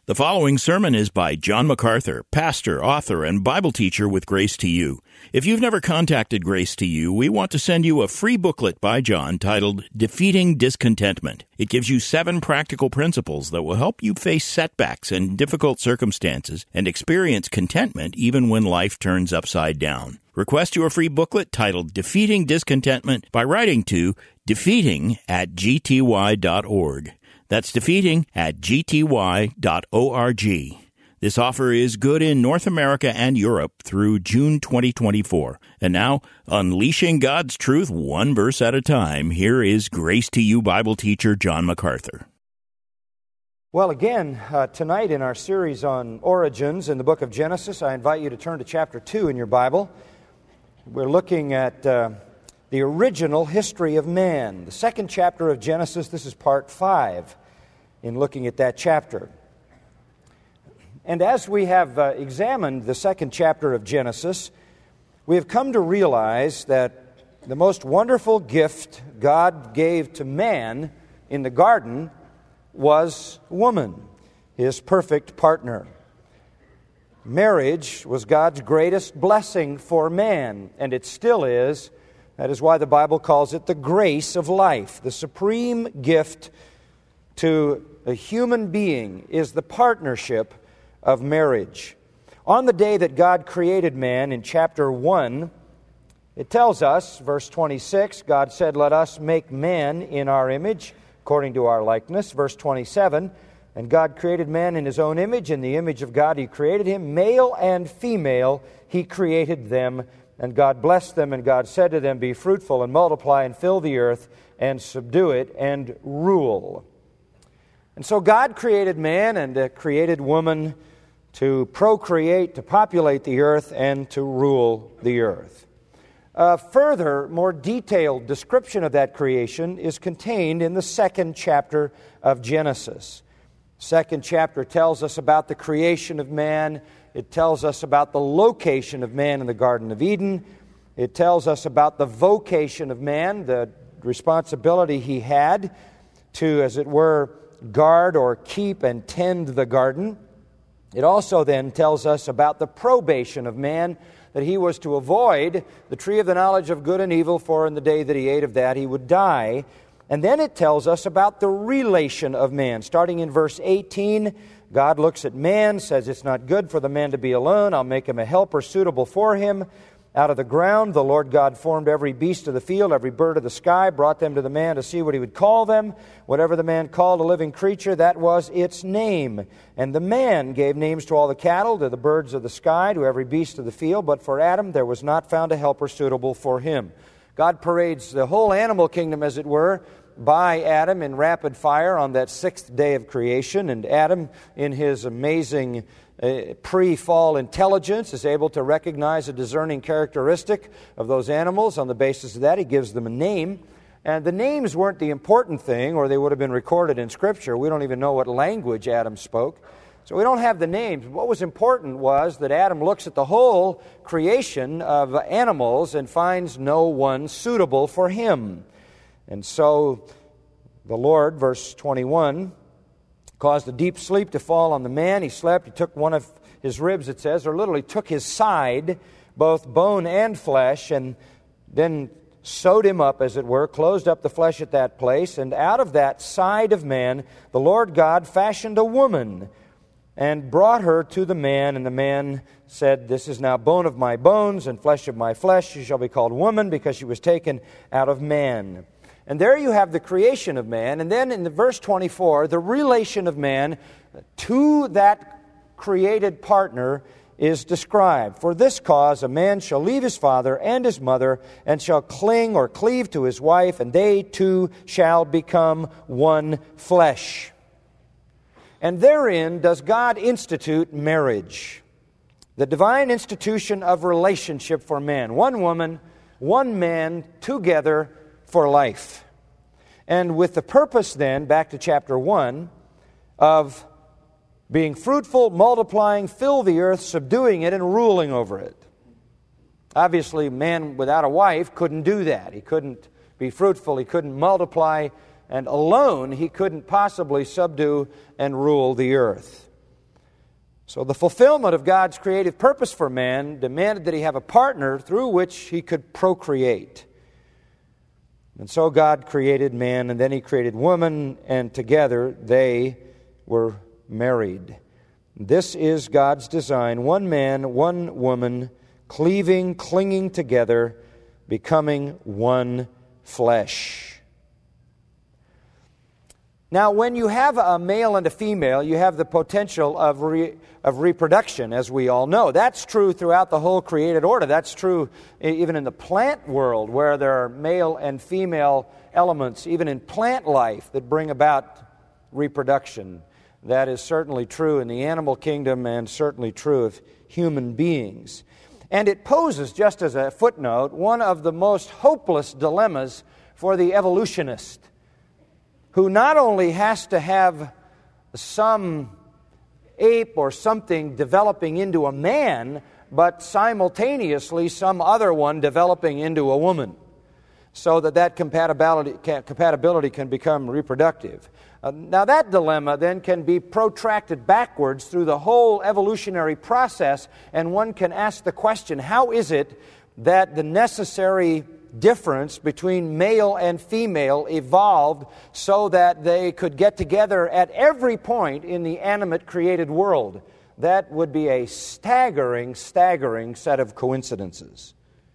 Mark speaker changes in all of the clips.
Speaker 1: The following sermon is by John MacArthur, pastor, author, and Bible teacher with Grace to You. If you've never contacted Grace to You, we want to send you a free booklet by John titled Defeating Discontentment. It gives you 7 practical principles that will help you face setbacks and difficult circumstances and experience contentment even when life turns upside down. Request your free booklet titled Defeating Discontentment by writing to defeating@gty.org. That's defeating@gty.org. This offer is good in North America and Europe through June 2024. And now, unleashing God's truth one verse at a time, here is Grace to You Bible teacher John MacArthur.
Speaker 2: Well, again, tonight in our series on origins in the book of Genesis, I invite you to turn to chapter 2 in your Bible. We're looking at the original history of man. The second chapter of Genesis, this is part 5 in looking at that chapter. And as we have examined the second chapter of Genesis, we have come to realize that the most wonderful gift God gave to man in the garden was woman, his perfect partner. Marriage was God's greatest blessing for man, and it still is. That is why the Bible calls it the grace of life. The supreme gift to a human being is the partnership of marriage. On the day that God created man in chapter 1, it tells us, verse 26, God said, "Let us make man in our image, according to our likeness." Verse 27, "And God created man in His own image. In the image of God He created him. Male and female He created them. And God blessed them, and God said to them, 'Be fruitful and multiply and fill the earth and subdue it and rule.'" And so God created man and created woman to procreate, to populate the earth, and to rule the earth. A further, more detailed description of that creation is contained in the second chapter of Genesis. The second chapter tells us about the creation of man. It tells us about the location of man in the Garden of Eden. It tells us about the vocation of man, the responsibility he had to, as it were, guard or keep and tend the garden. It also then tells us about the probation of man, that he was to avoid the tree of the knowledge of good and evil, for in the day that he ate of that he would die. And then it tells us about the relation of man. Starting in verse 18, God looks at man, says, "It's not good for the man to be alone. I'll make him a helper suitable for him. Out of the ground the Lord God formed every beast of the field, every bird of the sky, brought them to the man to see what he would call them. Whatever the man called a living creature, that was its name. And the man gave names to all the cattle, to the birds of the sky, to every beast of the field. But for Adam there was not found a helper suitable for him." God parades the whole animal kingdom, as it were, by Adam in rapid fire on that 6th day of creation. And Adam, in his amazing pre-fall intelligence, is able to recognize a discerning characteristic of those animals. On the basis of that, he gives them a name. And the names weren't the important thing, or they would have been recorded in Scripture. We don't even know what language Adam spoke. So we don't have the names. What was important was that Adam looks at the whole creation of animals and finds no one suitable for him. And so the Lord, verse 21, caused a deep sleep to fall on the man. He slept. He took one of his ribs, it says, or literally took his side, both bone and flesh, and then sewed him up, as it were, closed up the flesh at that place. And out of that side of man, the Lord God fashioned a woman and brought her to the man. And the man said, "This is now bone of my bones and flesh of my flesh. She shall be called woman, because she was taken out of man." And there you have the creation of man. And then in the verse 24, the relation of man to that created partner is described. "For this cause a man shall leave his father and his mother, and shall cling or cleave to his wife, and they two shall become one flesh." And therein does God institute marriage, the divine institution of relationship for man. One woman, one man, together for life. And with the purpose then, back to chapter 1, of being fruitful, multiplying, fill the earth, subduing it, and ruling over it. Obviously, man without a wife couldn't do that. He couldn't be fruitful, he couldn't multiply, and alone he couldn't possibly subdue and rule the earth. So the fulfillment of God's creative purpose for man demanded that he have a partner through which he could procreate. And so God created man, and then he created woman, and together they were married. This is God's design: one man, one woman, cleaving, clinging together, becoming one flesh. Now, when you have a male and a female, you have the potential of reproduction, as we all know. That's true throughout the whole created order. That's true even in the plant world, where there are male and female elements, even in plant life, that bring about reproduction. That is certainly true in the animal kingdom and certainly true of human beings. And it poses, just as a footnote, one of the most hopeless dilemmas for the evolutionist, who not only has to have some ape or something developing into a man, but simultaneously some other one developing into a woman, so that compatibility can become reproductive. Now that dilemma then can be protracted backwards through the whole evolutionary process, and one can ask the question, how is it that the necessary difference between male and female evolved so that they could get together at every point in the animate created world? That would be a staggering set of coincidences.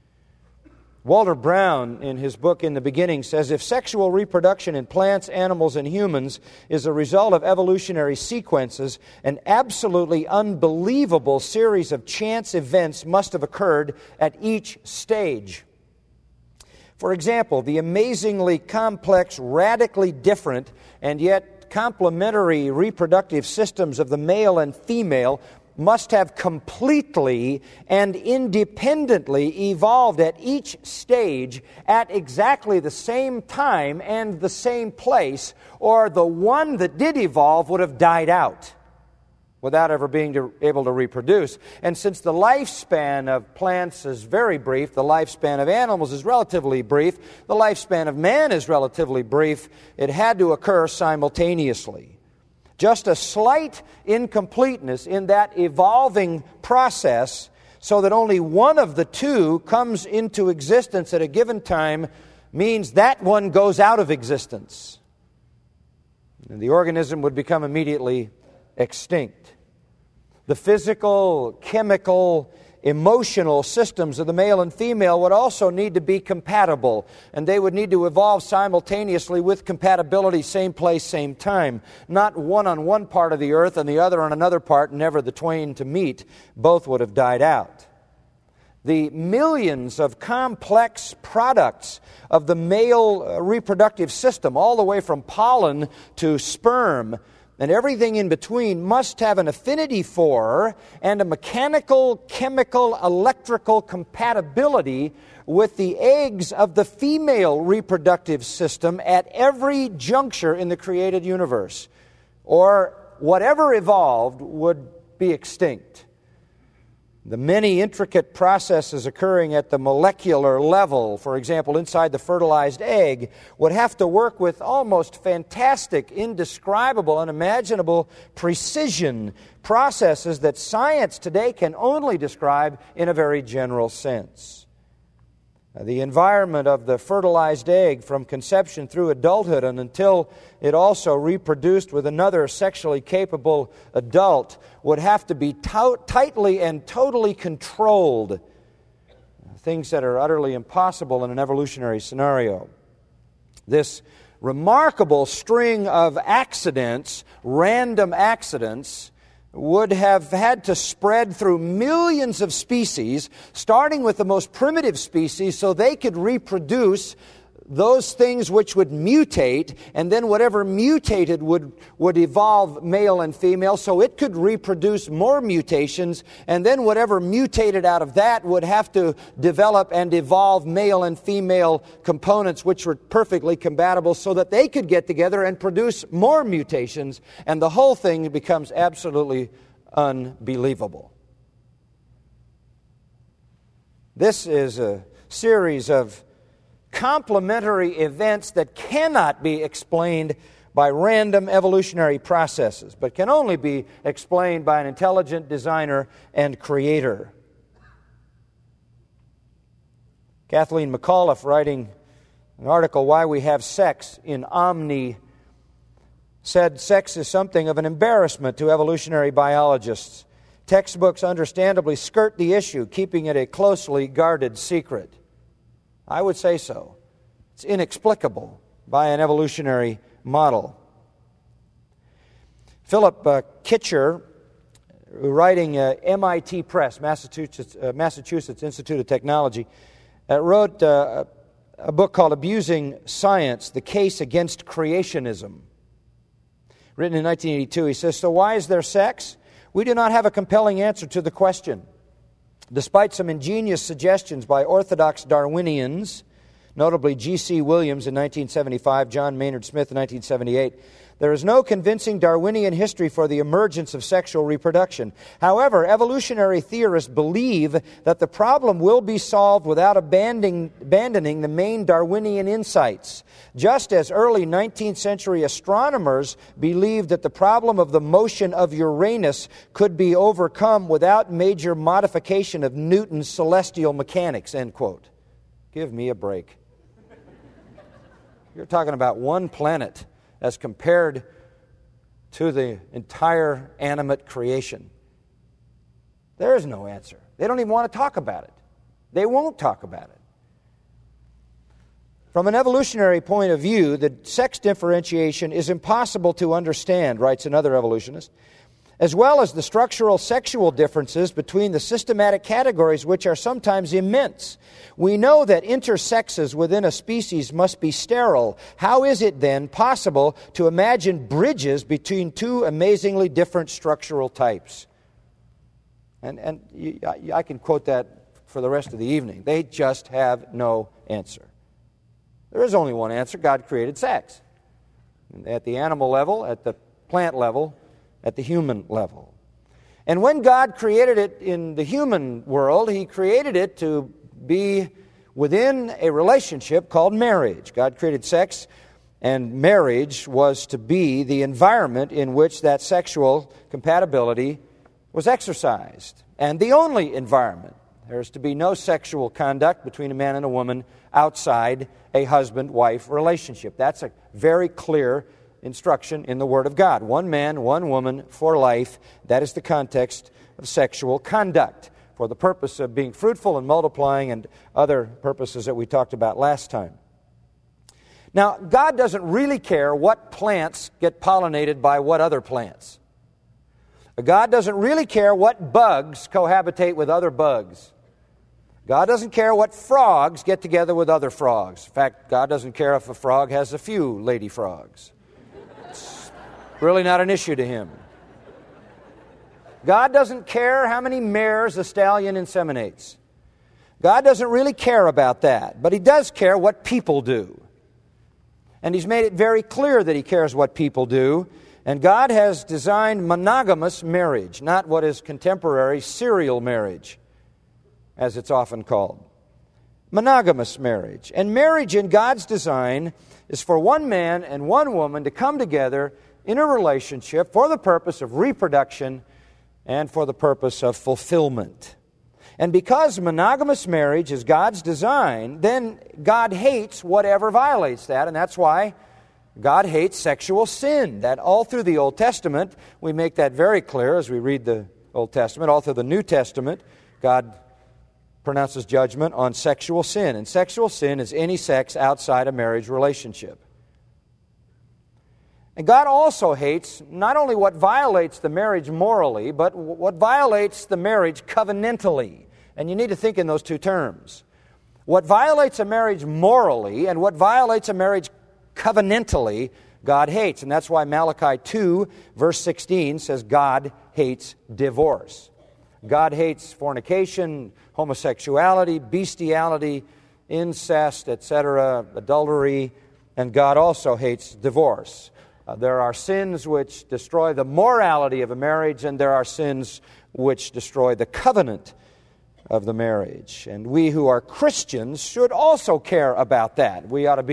Speaker 2: Walter Brown, in his book In the Beginning, says, if sexual reproduction in plants, animals, and humans is a result of evolutionary sequences, an absolutely unbelievable series of chance events must have occurred at each stage. For example, the amazingly complex, radically different, and yet complementary reproductive systems of the male and female must have completely and independently evolved at each stage at exactly the same time and the same place, or the one that did evolve would have died out without ever being able to reproduce. And since the lifespan of plants is very brief, the lifespan of animals is relatively brief, the lifespan of man is relatively brief, it had to occur simultaneously. Just a slight incompleteness in that evolving process, so that only one of the two comes into existence at a given time, means that one goes out of existence. And the organism would become immediately extinct. The physical, chemical, emotional systems of the male and female would also need to be compatible, and they would need to evolve simultaneously with compatibility, same place, same time. Not one on one part of the earth and the other on another part, never the twain to meet. Both would have died out. The millions of complex products of the male reproductive system, all the way from pollen to sperm, and everything in between, must have an affinity for and a mechanical, chemical, electrical compatibility with the eggs of the female reproductive system at every juncture in the created universe, or whatever evolved would be extinct. The many intricate processes occurring at the molecular level, for example, inside the fertilized egg, would have to work with almost fantastic, indescribable, unimaginable precision, processes that science today can only describe in a very general sense. The environment of the fertilized egg from conception through adulthood and until it also reproduced with another sexually capable adult would have to be tightly and totally controlled, things that are utterly impossible in an evolutionary scenario. This remarkable string of accidents, random accidents, would have had to spread through millions of species, starting with the most primitive species, so they could reproduce those things which would mutate, and then whatever mutated would evolve male and female, so it could reproduce more mutations, and then whatever mutated out of that would have to develop and evolve male and female components which were perfectly compatible, so that they could get together and produce more mutations, and the whole thing becomes absolutely unbelievable. This is a series of complementary events that cannot be explained by random evolutionary processes, but can only be explained by an intelligent designer and creator. Kathleen McAuliffe, writing an article, Why We Have Sex, in Omni, said sex is something of an embarrassment to evolutionary biologists. Textbooks understandably skirt the issue, keeping it a closely guarded secret. I would say so. It's inexplicable by an evolutionary model. Philip Kitcher, writing MIT Press, Massachusetts Institute of Technology, wrote a book called Abusing Science, The Case Against Creationism. Written in 1982, he says, so why is there sex? We do not have a compelling answer to the question. Despite some ingenious suggestions by orthodox Darwinians, notably G.C. Williams in 1975, John Maynard Smith in 1978, there is no convincing Darwinian history for the emergence of sexual reproduction. However, evolutionary theorists believe that the problem will be solved without abandoning the main Darwinian insights. Just as early 19th century astronomers believed that the problem of the motion of Uranus could be overcome without major modification of Newton's celestial mechanics, end quote. Give me a break. You're talking about one planet as compared to the entire animate creation. There is no answer. They don't even want to talk about it. They won't talk about it. From an evolutionary point of view, the sex differentiation is impossible to understand, writes another evolutionist, as well as the structural sexual differences between the systematic categories, which are sometimes immense. We know that intersexes within a species must be sterile. How is it then possible to imagine bridges between two amazingly different structural types? And I can quote that for the rest of the evening. They just have no answer. There is only one answer. God created sex. At the animal level, at the plant level, at the human level. And when God created it in the human world, He created it to be within a relationship called marriage. God created sex, and marriage was to be the environment in which that sexual compatibility was exercised. And the only environment. There is to be no sexual conduct between a man and a woman outside a husband-wife relationship. That's a very clear instruction in the Word of God. One man, one woman for life. That is the context of sexual conduct for the purpose of being fruitful and multiplying and other purposes that we talked about last time. Now, God doesn't really care what plants get pollinated by what other plants. God doesn't really care what bugs cohabitate with other bugs. God doesn't care what frogs get together with other frogs. In fact, God doesn't care if a frog has a few lady frogs. It's really not an issue to Him. God doesn't care how many mares a stallion inseminates. God doesn't really care about that, but He does care what people do. And He's made it very clear that He cares what people do. And God has designed monogamous marriage, not what is contemporary serial marriage, as it's often called. Monogamous marriage. And marriage in God's design is for one man and one woman to come together in a relationship for the purpose of reproduction and for the purpose of fulfillment. And because monogamous marriage is God's design, then God hates whatever violates that, and that's why God hates sexual sin. That all through the Old Testament, we make that very clear as we read the Old Testament. All through the New Testament, God pronounces judgment on sexual sin. And sexual sin is any sex outside a marriage relationship. And God also hates not only what violates the marriage morally, but what violates the marriage covenantally. And you need to think in those two terms. What violates a marriage morally and what violates a marriage covenantally, God hates. And that's why Malachi 2, verse 16 says God hates divorce. God hates fornication, homosexuality, bestiality, incest, etc., adultery, and God also hates divorce. There are sins which destroy the morality of a marriage, and there are sins which destroy the covenant of the marriage. And we who are Christians should also care about that. We ought to be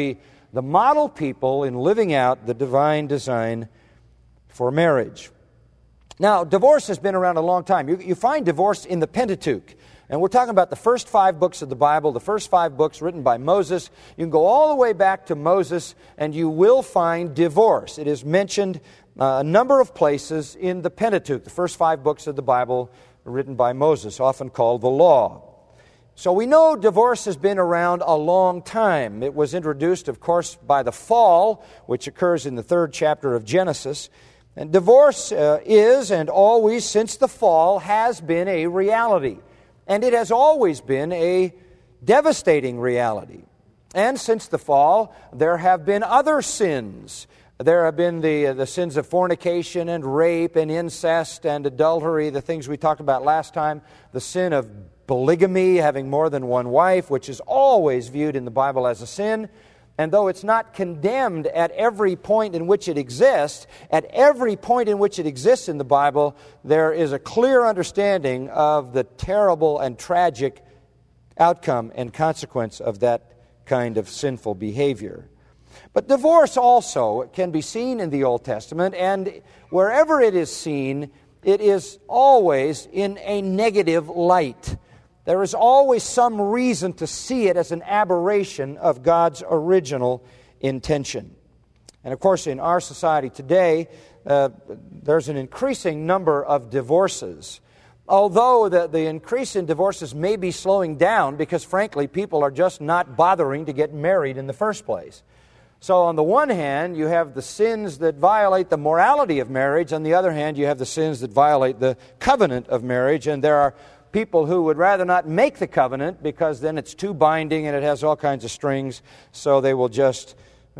Speaker 2: the model people in living out the divine design for marriage. Now, divorce has been around a long time. You find divorce in the Pentateuch. And we're talking about the first 5 books of the Bible, the first 5 books written by Moses. You can go all the way back to Moses, and you will find divorce. It is mentioned a number of places in the Pentateuch, the first 5 books of the Bible written by Moses, often called the Law. So we know divorce has been around a long time. It was introduced, of course, by the fall, which occurs in the 3rd chapter of Genesis. And divorce is, and always since the fall, has been a reality. And it has always been a devastating reality. And since the fall, there have been other sins. There have been the sins of fornication and rape and incest and adultery, the things we talked about last time, the sin of polygamy, having more than one wife, which is always viewed in the Bible as a sin. And though it's not condemned at every point in which it exists, at every point in which it exists in the Bible, there is a clear understanding of the terrible and tragic outcome and consequence of that kind of sinful behavior. But divorce also can be seen in the Old Testament, and wherever it is seen, it is always in a negative light. There is always some reason to see it as an aberration of God's original intention. And of course, in our society today, there's an increasing number of divorces. Although the increase in divorces may be slowing down because, frankly, people are just not bothering to get married in the first place. So on the one hand, you have the sins that violate the morality of marriage. On the other hand, you have the sins that violate the covenant of marriage. And there are people who would rather not make the covenant because then it's too binding and it has all kinds of strings, so they will just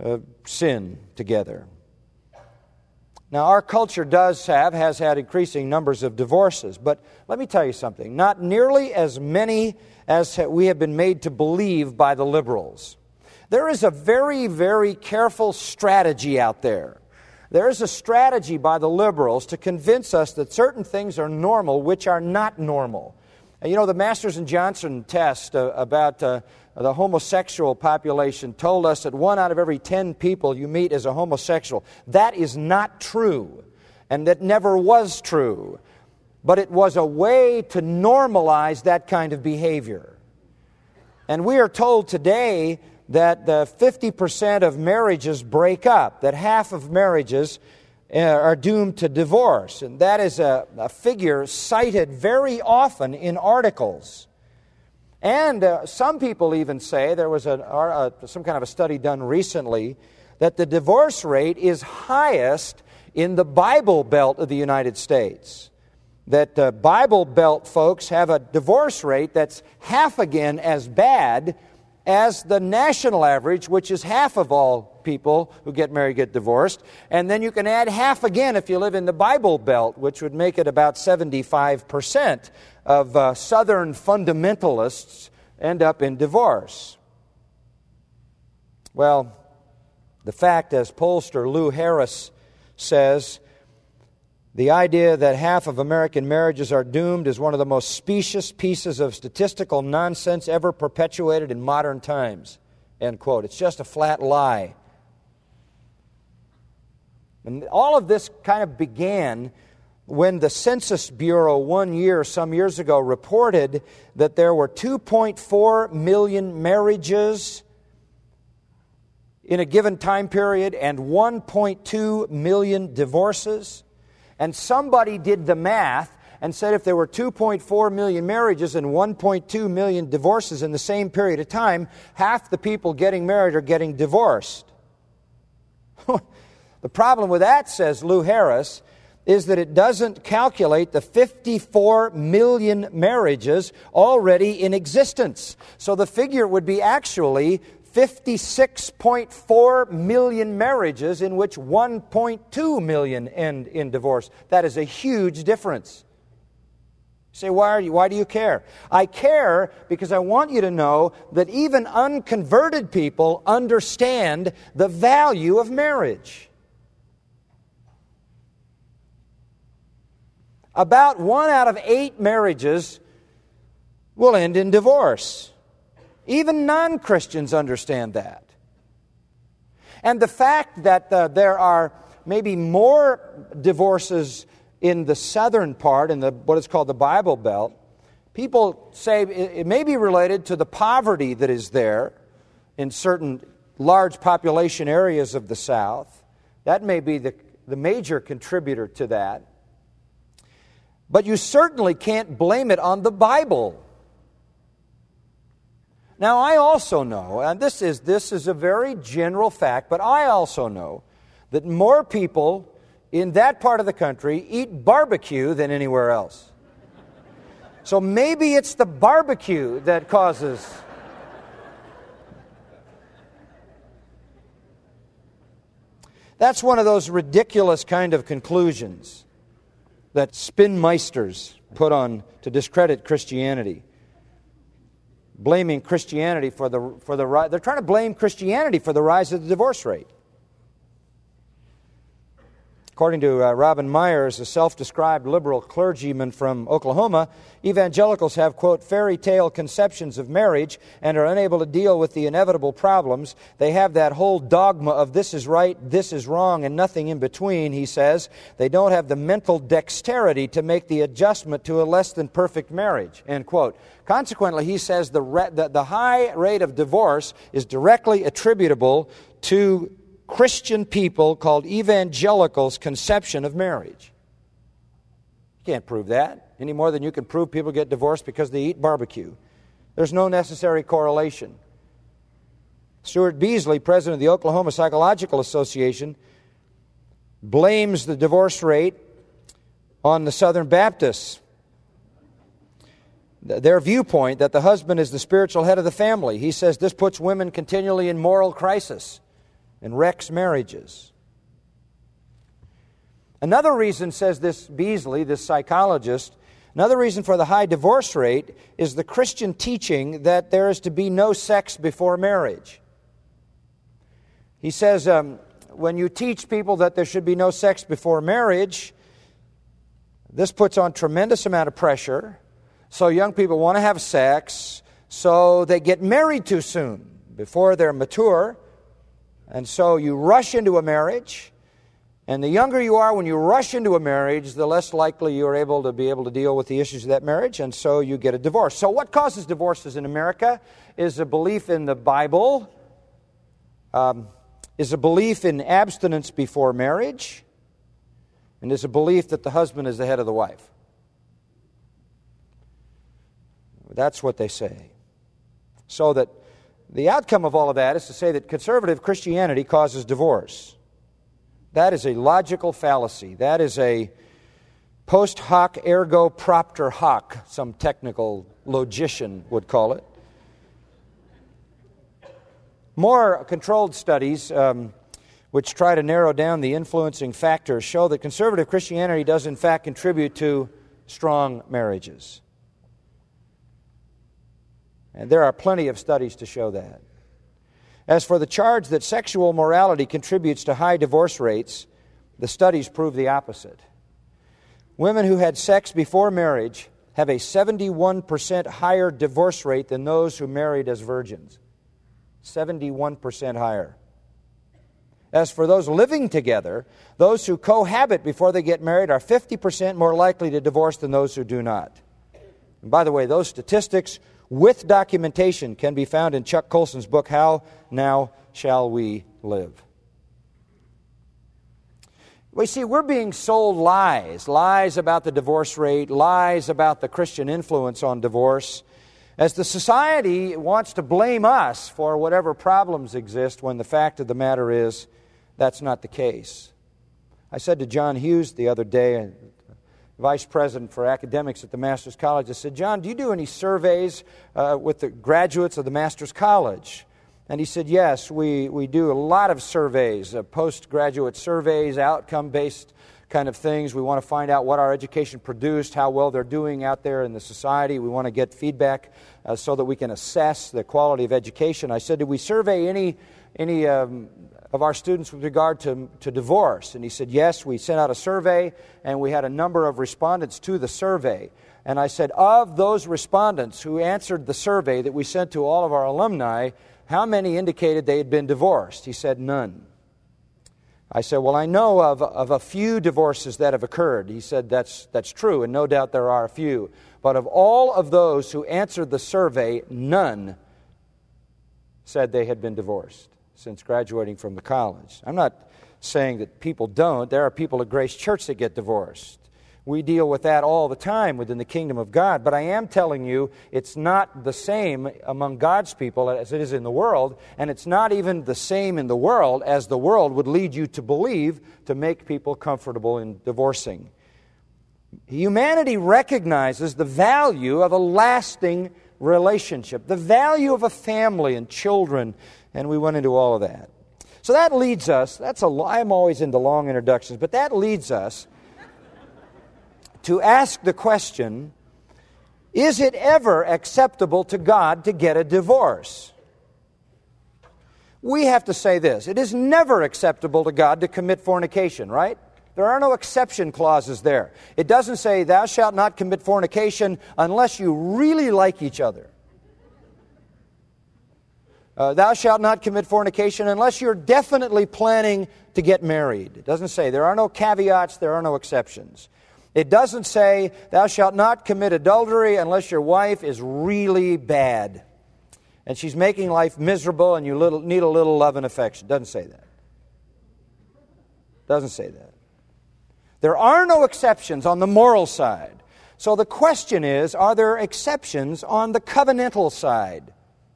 Speaker 2: sin together. Now, our culture has had increasing numbers of divorces, but let me tell you something. Not nearly as many as we have been made to believe by the liberals. There is a very, very careful strategy out there. There is a strategy by the liberals to convince us that certain things are normal which are not normal. And you know, the Masters and Johnson test about the homosexual population told us that 1 out of every 10 people you meet is a homosexual. That is not true, and that never was true. But it was a way to normalize that kind of behavior. And we are told today that 50% of marriages break up, that half of marriages are doomed to divorce. And that is a figure cited very often in articles. And some people even say, there was some kind of a study done recently, that the divorce rate is highest in the Bible Belt of the United States. That Bible Belt folks have a divorce rate that's half again as bad as the national average, which is half of all people who get married get divorced. And then you can add half again if you live in the Bible Belt, which would make it about 75% of Southern fundamentalists end up in divorce. Well, the fact, as pollster Lou Harris says, the idea that half of American marriages are doomed is one of the most specious pieces of statistical nonsense ever perpetuated in modern times. End quote. It's just a flat lie. And all of this kind of began when the Census Bureau some years ago reported that there were 2.4 million marriages in a given time period and 1.2 million divorces. And somebody did the math and said if there were 2.4 million marriages and 1.2 million divorces in the same period of time, half the people getting married are getting divorced. The problem with that, says Lou Harris, is that it doesn't calculate the 54 million marriages already in existence. So the figure would be actually 56.4 million marriages in which 1.2 million end in divorce. That is a huge difference. You say, why do you care? I care because I want you to know that even unconverted people understand the value of marriage. About 1 out of 8 marriages will end in divorce. Even non-Christians understand that. And the fact that there are maybe more divorces in the southern part, in what is called the Bible Belt, people say it may be related to the poverty that is there in certain large population areas of the South. That may be the major contributor to that. But you certainly can't blame it on the Bible. Now, I also know, and this is a very general fact, but I also know that more people in that part of the country eat barbecue than anywhere else. So maybe it's the barbecue that causes... That's one of those ridiculous kind of conclusions that spinmeisters put on to discredit Christianity. Blaming Christianity for the rise. They're trying to blame Christianity for the rise of the divorce rate. According to Robin Myers, a self-described liberal clergyman from Oklahoma, evangelicals have, quote, fairy tale conceptions of marriage and are unable to deal with the inevitable problems. They have that whole dogma of this is right, this is wrong, and nothing in between, he says. They don't have the mental dexterity to make the adjustment to a less than perfect marriage, end quote. Consequently, he says the high rate of divorce is directly attributable to Christian people called evangelicals' conception of marriage. You can't prove that any more than you can prove people get divorced because they eat barbecue. There's no necessary correlation. Stuart Beasley, president of the Oklahoma Psychological Association, blames the divorce rate on the Southern Baptists. Their viewpoint that the husband is the spiritual head of the family. He says this puts women continually in moral crisis and wrecks marriages. Another reason, says this Beasley, this psychologist, another reason for the high divorce rate is the Christian teaching that there is to be no sex before marriage. He says when you teach people that there should be no sex before marriage, this puts on tremendous amount of pressure. So young people want to have sex, so they get married too soon before they're mature. And so you rush into a marriage, and the younger you are when you rush into a marriage, the less likely you're able to deal with the issues of that marriage, and so you get a divorce. So what causes divorces in America is a belief in the Bible, is a belief in abstinence before marriage, and is a belief that the husband is the head of the wife. That's what they say. So that the outcome of all of that is to say that conservative Christianity causes divorce. That is a logical fallacy. That is a post hoc ergo propter hoc, some technical logician would call it. More controlled studies, which try to narrow down the influencing factors, show that conservative Christianity does in fact contribute to strong marriages. And there are plenty of studies to show that. As for the charge that sexual morality contributes to high divorce rates, the studies prove the opposite. Women who had sex before marriage have a 71% higher divorce rate than those who married as virgins. 71% higher. As for those living together, those who cohabit before they get married are 50% more likely to divorce than those who do not. And by the way, those statistics with documentation can be found in Chuck Colson's book, How Now Shall We Live? We see we're being sold lies about the divorce rate, lies about the Christian influence on divorce, as the society wants to blame us for whatever problems exist when the fact of the matter is that's not the case. I said to John Hughes the other day, Vice President for Academics at the Master's College, I said, John, do you do any surveys with the graduates of the Master's College? And he said, yes, we do a lot of surveys, postgraduate surveys, outcome-based kind of things. We want to find out what our education produced, how well they're doing out there in the society. We want to get feedback so that we can assess the quality of education. I said, did we survey any of our students with regard to divorce? And he said, yes, we sent out a survey, and we had a number of respondents to the survey. And I said, of those respondents who answered the survey that we sent to all of our alumni, how many indicated they had been divorced? He said, none. I said, well, I know of a few divorces that have occurred. He said, that's true, and no doubt there are a few. But of all of those who answered the survey, none said they had been divorced since graduating from the college. I'm not saying that people don't. There are people at Grace Church that get divorced. We deal with that all the time within the kingdom of God. But I am telling you, it's not the same among God's people as it is in the world, and it's not even the same in the world as the world would lead you to believe to make people comfortable in divorcing. Humanity recognizes the value of a lasting relationship, the value of a family and children, and we went into all of that. So that leads us, I'm always into long introductions, but that leads us to ask the question, is it ever acceptable to God to get a divorce? We have to say this, it is never acceptable to God to commit fornication, right? There are no exception clauses there. It doesn't say, thou shalt not commit fornication unless you really like each other. Thou shalt not commit fornication unless you're definitely planning to get married. It doesn't say, there are no caveats, there are no exceptions. It doesn't say, thou shalt not commit adultery unless your wife is really bad and she's making life miserable and you need a little love and affection. It doesn't say that. It doesn't say that. There are no exceptions on the moral side. So the question is, are there exceptions on the covenantal side?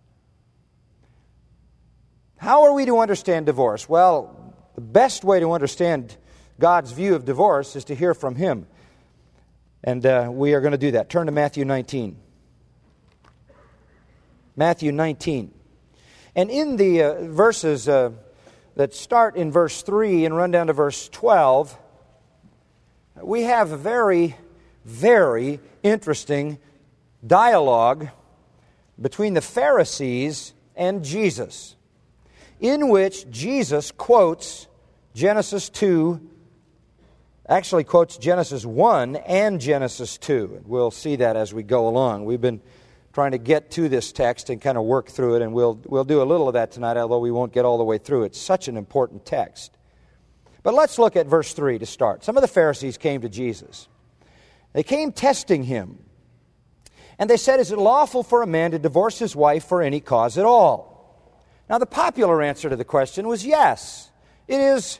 Speaker 2: How are we to understand divorce? Well, the best way to understand God's view of divorce is to hear from Him. And we are going to do that. Turn to Matthew 19. Matthew 19. And in the verses that start in verse 3 and run down to verse 12, we have a very, very interesting dialogue between the Pharisees and Jesus, in which Jesus quotes Genesis 2, actually quotes Genesis 1 and Genesis 2. We'll see that as we go along. We've been trying to get to this text and kind of work through it, and we'll do a little of that tonight, although we won't get all the way through. It's such an important text. But let's look at verse 3 to start. Some of the Pharisees came to Jesus. They came testing Him. And they said, is it lawful for a man to divorce his wife for any cause at all? Now, the popular answer to the question was yes. It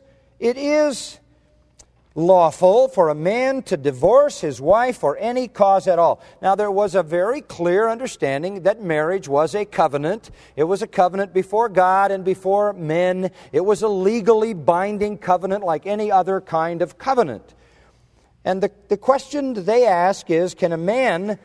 Speaker 2: is lawful for a man to divorce his wife for any cause at all. Now, there was a very clear understanding that marriage was a covenant. It was a covenant before God and before men. It was a legally binding covenant like any other kind of covenant. And the question they ask is, can a man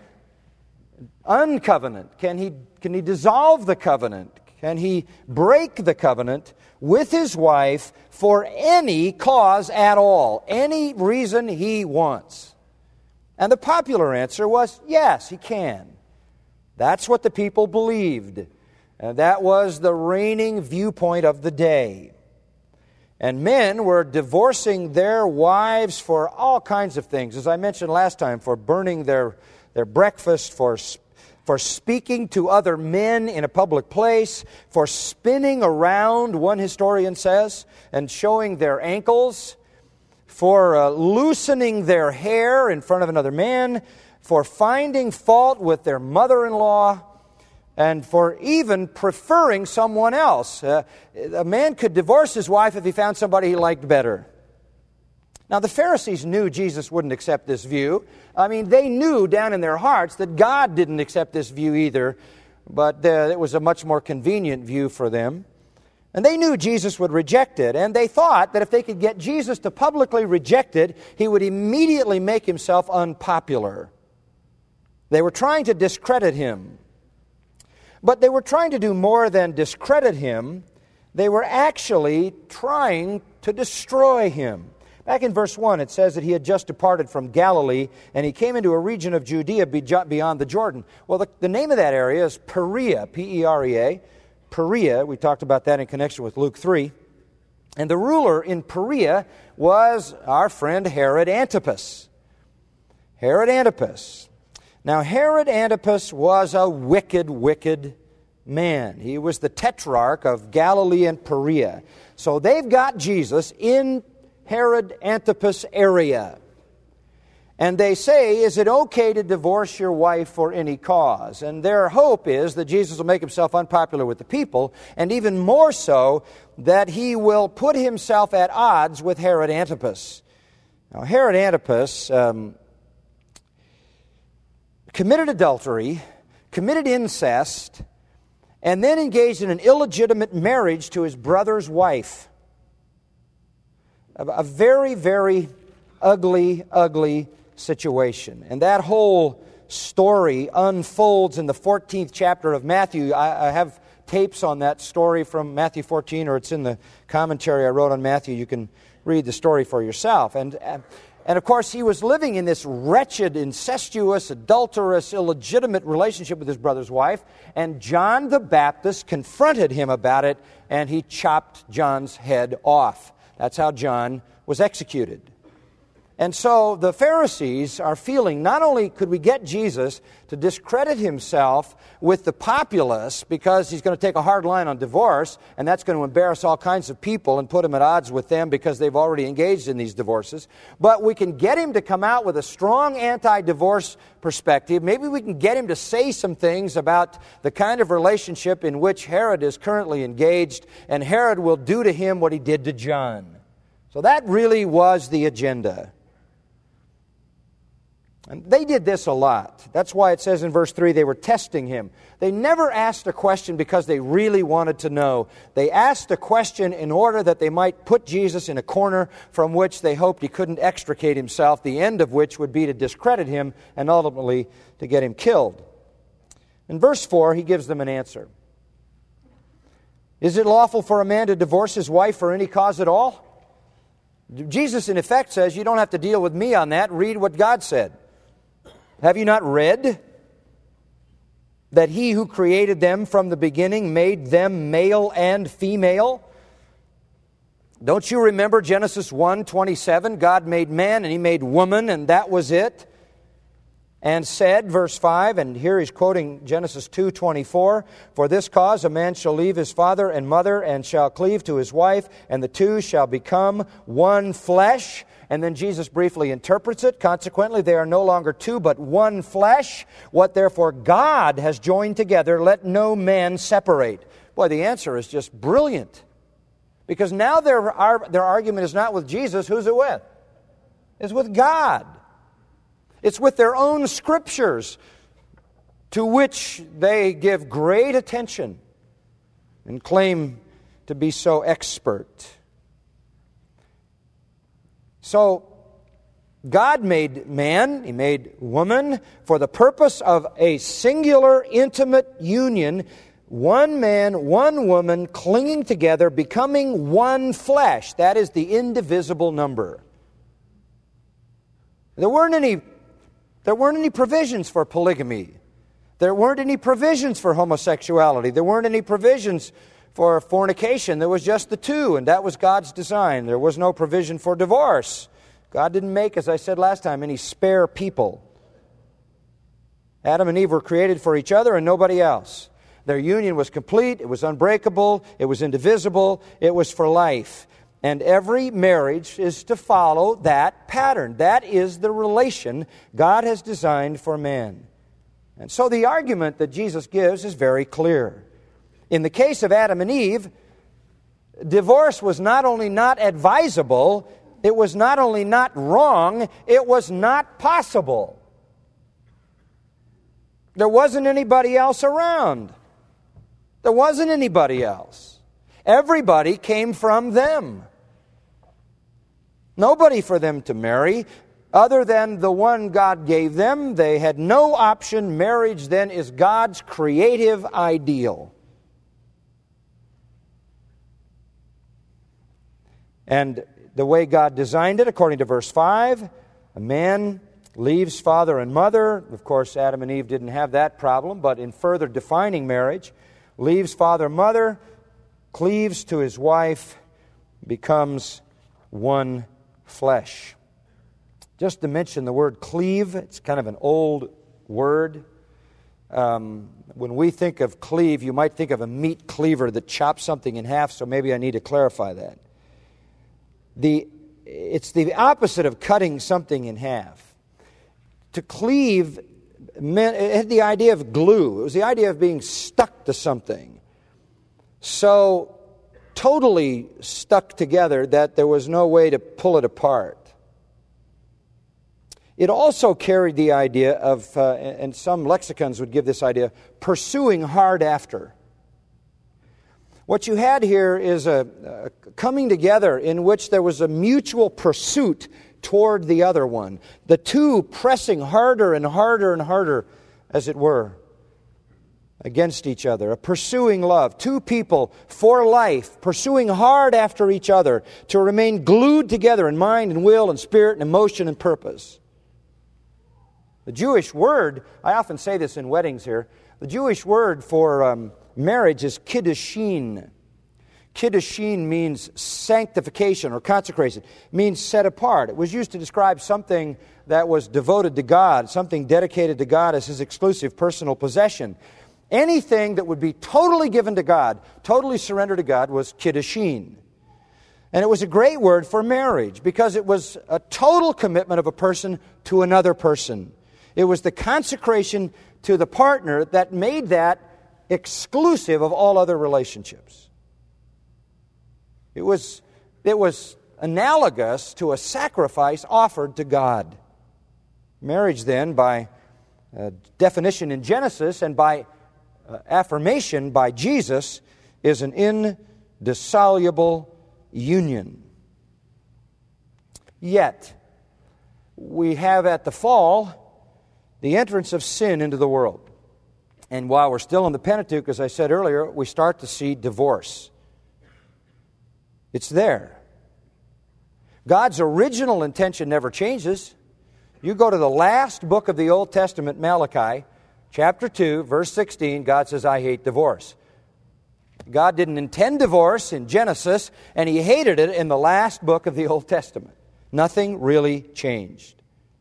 Speaker 2: uncovenant? Can he dissolve the covenant? Can he break the covenant with his wife for any cause at all, any reason he wants? And the popular answer was, yes, he can. That's what the people believed. And that was the reigning viewpoint of the day. And men were divorcing their wives for all kinds of things. As I mentioned last time, for burning their breakfast, for speaking to other men in a public place, for spinning around, one historian says, and showing their ankles, for loosening their hair in front of another man, for finding fault with their mother-in-law, and for even preferring someone else. A man could divorce his wife if he found somebody he liked better. Now, the Pharisees knew Jesus wouldn't accept this view. I mean, they knew down in their hearts that God didn't accept this view either, but it was a much more convenient view for them. And they knew Jesus would reject it, and they thought that if they could get Jesus to publicly reject it, he would immediately make himself unpopular. They were trying to discredit him. But they were trying to do more than discredit him. They were actually trying to destroy him. Back in verse 1, it says that he had just departed from Galilee, and he came into a region of Judea beyond the Jordan. Well, the name of that area is Perea, P-E-R-E-A. Perea, we talked about that in connection with Luke 3. And the ruler in Perea was our friend Herod Antipas. Herod Antipas. Now, Herod Antipas was a wicked, wicked man. He was the tetrarch of Galilee and Perea. So they've got Jesus in Herod Antipas area. And they say, is it okay to divorce your wife for any cause? And their hope is that Jesus will make himself unpopular with the people, and even more so, that he will put himself at odds with Herod Antipas. Now, Herod Antipas committed adultery, committed incest, and then engaged in an illegitimate marriage to his brother's wife. A very, very ugly situation. And that whole story unfolds in the 14th chapter of Matthew. I have tapes on that story from Matthew 14, or it's in the commentary I wrote on Matthew. You can read the story for yourself. And of course, he was living in this wretched, incestuous, adulterous, illegitimate relationship with his brother's wife, and John the Baptist confronted him about it, and he chopped John's head off. That's how John was executed. And so the Pharisees are feeling, not only could we get Jesus to discredit himself with the populace because he's going to take a hard line on divorce, and that's going to embarrass all kinds of people and put him at odds with them because they've already engaged in these divorces, but we can get him to come out with a strong anti-divorce perspective. Maybe we can get him to say some things about the kind of relationship in which Herod is currently engaged, and Herod will do to him what he did to John. So that really was the agenda. And they did this a lot. That's why it says in verse 3 they were testing him. They never asked a question because they really wanted to know. They asked a question in order that they might put Jesus in a corner from which they hoped he couldn't extricate himself, the end of which would be to discredit him and ultimately to get him killed. In verse 4, he gives them an answer. Is it lawful for a man to divorce his wife for any cause at all? Jesus, in effect, says, you don't have to deal with me on that. Read what God said. Have you not read that he who created them from the beginning made them male and female? Don't you remember Genesis 1:27? God made man and he made woman, and that was it. And said, verse 5, and here he's quoting Genesis 2:24, for this cause a man shall leave his father and mother and shall cleave to his wife, and the two shall become one flesh. And then Jesus briefly interprets it. Consequently, they are no longer two, but one flesh. What therefore God has joined together, let no man separate. Boy, the answer is just brilliant. Because now their argument is not with Jesus. Who's it with? It's with God. It's with their own scriptures, to which they give great attention and claim to be so expert. So, God made man, he made woman, for the purpose of a singular, intimate union, one man, one woman, clinging together, becoming one flesh. That is the indivisible number. There weren't any provisions for polygamy. There weren't any provisions for homosexuality. There weren't any provisions for fornication. There was just the two, and that was God's design. There was no provision for divorce. God didn't make, as I said last time, any spare people. Adam and Eve were created for each other and nobody else. Their union was complete, it was unbreakable, it was indivisible, it was for life. And every marriage is to follow that pattern. That is the relation God has designed for man. And so the argument that Jesus gives is very clear. In the case of Adam and Eve, divorce was not only not advisable, it was not only not wrong, it was not possible. There wasn't anybody else around. There wasn't anybody else. Everybody came from them. Nobody for them to marry other than the one God gave them. They had no option. Marriage then is God's creative ideal. And the way God designed it, according to verse 5, a man leaves father and mother. Of course, Adam and Eve didn't have that problem, but in further defining marriage, leaves father and mother, cleaves to his wife, becomes one flesh. Just to mention the word cleave, it's kind of an old word. When we think of cleave, you might think of a meat cleaver that chops something in half, so maybe I need to clarify that. It's the opposite of cutting something in half. To cleave meant, it had the idea of glue. It was the idea of being stuck to something. So totally stuck together that there was no way to pull it apart. It also carried the idea of, and some lexicons would give this idea, pursuing hard after. What you had here is a coming together in which there was a mutual pursuit toward the other one. The two pressing harder and harder and harder, as it were, against each other. A pursuing love. Two people for life, pursuing hard after each other to remain glued together in mind and will and spirit and emotion and purpose. The Jewish word, I often say this in weddings here, the Jewish word for marriage is kiddushin. Kiddushin means sanctification or consecration. It means set apart. It was used to describe something that was devoted to God, something dedicated to God as His exclusive personal possession. Anything that would be totally given to God, totally surrendered to God, was kiddushin. And it was a great word for marriage because it was a total commitment of a person to another person. It was the consecration to the partner that made that exclusive of all other relationships. It was analogous to a sacrifice offered to God. Marriage then, by definition in Genesis and by affirmation by Jesus, is an indissoluble union. Yet, we have at the fall the entrance of sin into the world. And while we're still in the Pentateuch, as I said earlier, we start to see divorce. It's there. God's original intention never changes. You go to the last book of the Old Testament, Malachi, chapter 2, verse 16, God says, I hate divorce. God didn't intend divorce in Genesis, and He hated it in the last book of the Old Testament. Nothing really changed.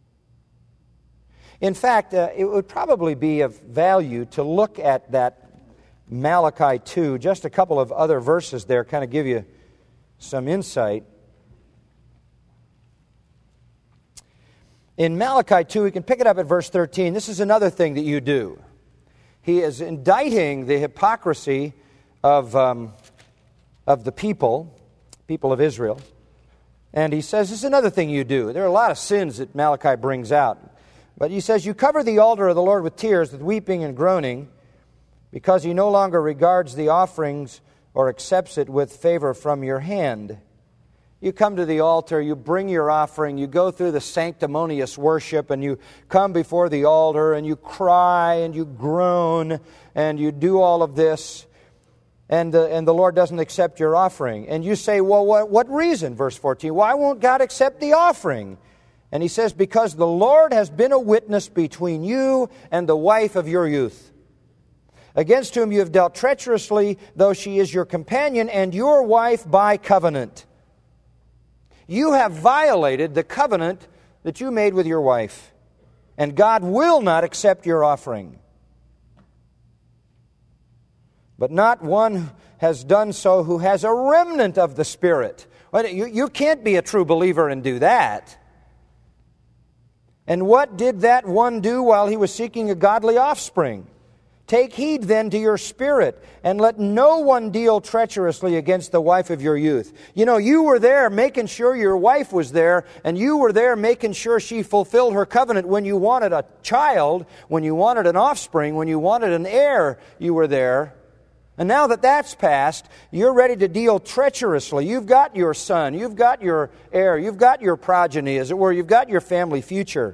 Speaker 2: In fact, it would probably be of value to look at that Malachi 2, just a couple of other verses there, kind of give you some insight. In Malachi 2, we can pick it up at verse 13. This is another thing that you do. He is indicting the hypocrisy of the people of Israel. And he says, this is another thing you do. There are a lot of sins that Malachi brings out. But he says, you cover the altar of the Lord with tears, with weeping and groaning, because He no longer regards the offerings or accepts it with favor from your hand. You come to the altar, you bring your offering, you go through the sanctimonious worship, and you come before the altar, and you cry, and you groan, and you do all of this, and the Lord doesn't accept your offering. And you say, well, what reason? Verse 14, why won't God accept the offering? And he says, because the Lord has been a witness between you and the wife of your youth, against whom you have dealt treacherously, though she is your companion and your wife by covenant. You have violated the covenant that you made with your wife, and God will not accept your offering. But not one has done so who has a remnant of the Spirit. You can't be a true believer and do that. And what did that one do while he was seeking a godly offspring? Take heed then to your spirit, and let no one deal treacherously against the wife of your youth. You know, you were there making sure your wife was there, and you were there making sure she fulfilled her covenant when you wanted a child, when you wanted an offspring, when you wanted an heir, you were there. And now that that's passed, you're ready to deal treacherously. You've got your son, you've got your heir, you've got your progeny, as it were, you've got your family future.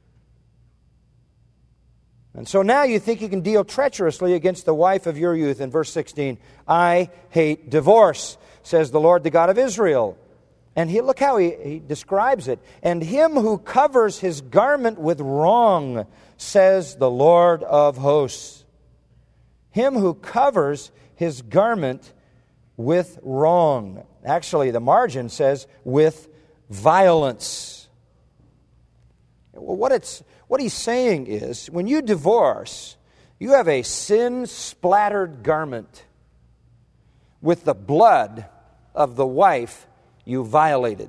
Speaker 2: And so now you think you can deal treacherously against the wife of your youth. In verse 16, I hate divorce, says the Lord, the God of Israel. And look how he describes it. And him who covers his garment with wrong, says the Lord of hosts. Him who covers his garment with wrong. Actually, the margin says with violence. What he's saying is, when you divorce, You have a sin-splattered garment with the blood of the wife you violated.